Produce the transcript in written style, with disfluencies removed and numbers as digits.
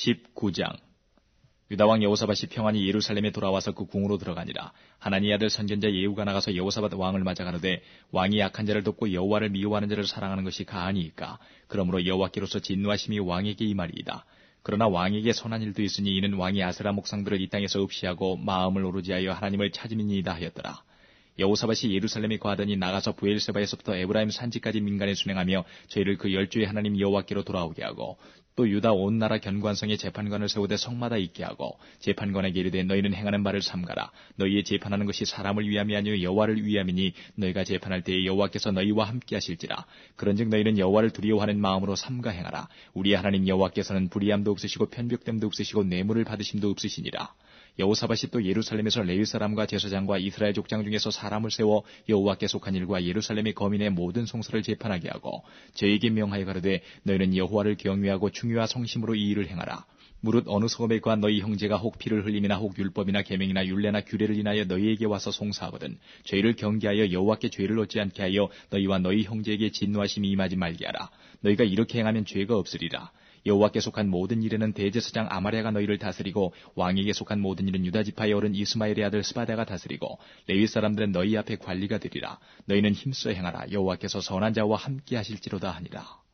19장. 유다왕 여호사밧이 평안히 예루살렘에 돌아와서 그 궁으로 들어가니라. 하나니 아들 선견자 예후가 나가서 여호사밧 왕을 맞아 가로되 왕이 약한 자를 돕고 여호와를 미워하는 자를 사랑하는 것이 가하니이까. 그러므로 여호와께로서 진노하심이 왕에게 임하리이다. 그러나 왕에게 선한 일도 있으니 이는 왕이 아세라 목상들을 이 땅에서 없이하고 마음을 오르지 하여 하나님을 찾음이니이다 하였더라. 여호사밧이 예루살렘에 거하더니 나가서 브엘세바에서부터 에브라임 산지까지 민간에 순행하며 저희를 그 열조의 하나님 여호와께로 돌아오게 하고 또 유다 온 나라 견관성에 재판관을 세우되 성마다 있게 하고 재판관에게 이르되 너희는 행하는 바를 삼가라. 너희의 재판하는 것이 사람을 위함이 아니요 여호와를 위함이니 너희가 재판할 때에 여호와께서 너희와 함께 하실지라. 그런즉 너희는 여호와를 두려워하는 마음으로 삼가 행하라. 우리의 하나님 여호와께서는 불의함도 없으시고 편벽됨도 없으시고 뇌물을 받으심도 없으시니라. 여호사밧이 또 예루살렘에서 레위 사람과 제사장과 이스라엘 족장 중에서 사람을 세워 여호와께 속한 일과 예루살렘의 거민의 모든 송사를 재판하게 하고 저에게 명하여 가로되 너희는 여호와를 경외하고 충유와 성심으로 이 일을 행하라. 무릇 어느 성읍에 거한 너희 형제가 혹 피를 흘림이나 혹 율법이나 계명이나 율례나 규례를 인하여 너희에게 와서 송사하거든 저희를 경계하여 여호와께 죄를 얻지 않게 하여 너희와 너희 형제에게 진노하심이 임하지 말게 하라. 너희가 이렇게 행하면 죄가 없으리라. 여호와께 속한 모든 일에는 대제사장 아마랴가 너희를 다스리고 왕에게 속한 모든 일은 유다지파의 어른 이스마엘의 아들 스바다가 다스리고 레위 사람들은 너희 앞에 관리가 되리라. 너희는 힘써 행하라. 여호와께서 선한 자와 함께 하실지로다 하니라.